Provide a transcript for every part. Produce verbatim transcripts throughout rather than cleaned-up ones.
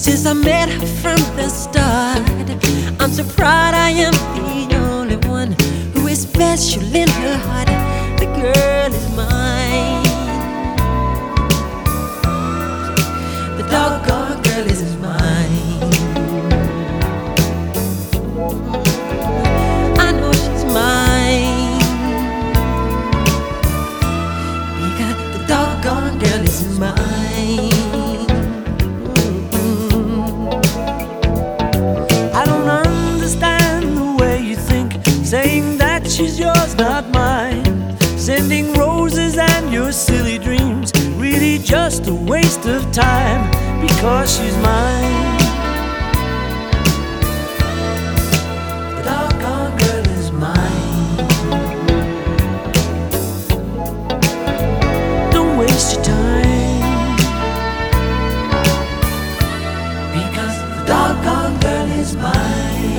Since I met her from the start, I'm so proud I am the only one who is special in her heart. The girl is mine. The doggone girl is mine. I know she's mine, because the doggone girl is mine. Saying that she's yours, not mine. Sending roses and your silly dreams, really just a waste of time, because she's mine. The doggone girl is mine. Don't waste your time, because the doggone girl is mine.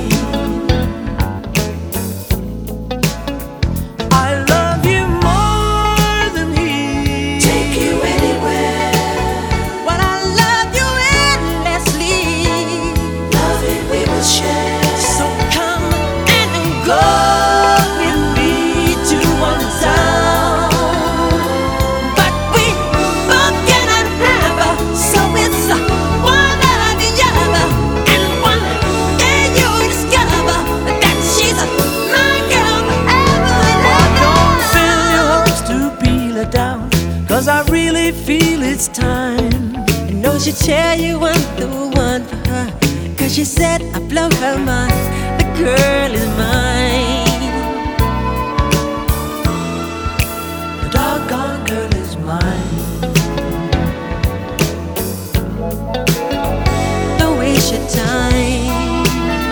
Cause I really feel it's time. I know she'll tell you I'm the one for her, cause she said I blow her mind. The girl is mine. The doggone girl is mine. Don't waste your time,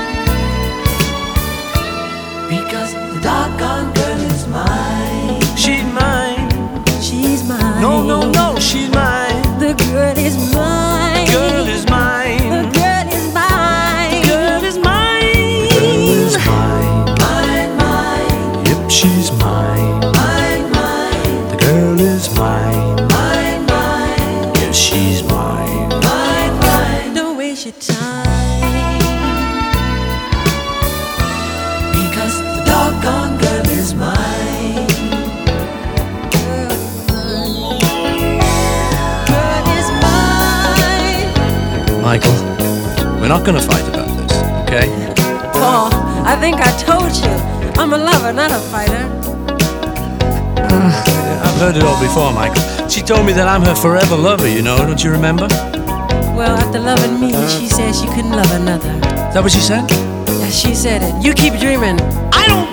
because the doggone girl is mine. She's mine. She's mine. No, no, no, she's mine. The girl is mine. The girl is mine. The girl is mine. The girl is mine. The girl is mine. Mine, mine. Yep, she's mine. Mine, mine. The girl is mine. Mine, mine. Yes, she's mine. Mine, mine. Don't waste your time, because the doggone girl is mine. Michael, we're not gonna fight about this, okay? Paul, I think I told you, I'm a lover, not a fighter. Uh, I've heard it all before, Michael. She told me that I'm her forever lover, you know, don't you remember? Well, after loving me, she said she couldn't love another. Is that what she said? Yeah, she said it. You keep dreaming. I don't